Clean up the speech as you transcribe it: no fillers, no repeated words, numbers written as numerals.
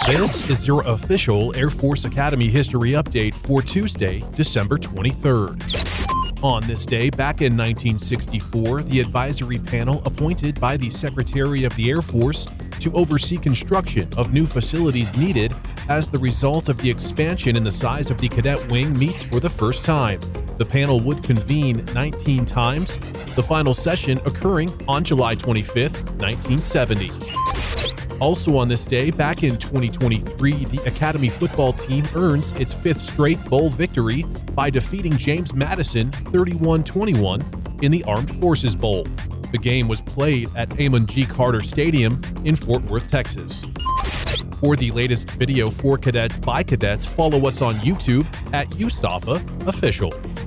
This is your official Air Force Academy history update for Tuesday, December 23rd. On this day, back in 1964, the advisory panel appointed by the Secretary of the Air Force to oversee construction of new facilities needed as the result of the expansion in the size of the cadet wing meets for the first time. The panel would convene 19 times, the final session occurring on July 25, 1970. Also on this day, back in 2023, the Academy football team earns its fifth straight bowl victory by defeating James Madison 31-21 in the Armed Forces Bowl. The game was played at Amon G. Carter Stadium in Fort Worth, Texas. For the latest video for cadets by cadets, follow us on YouTube at USAFA Official.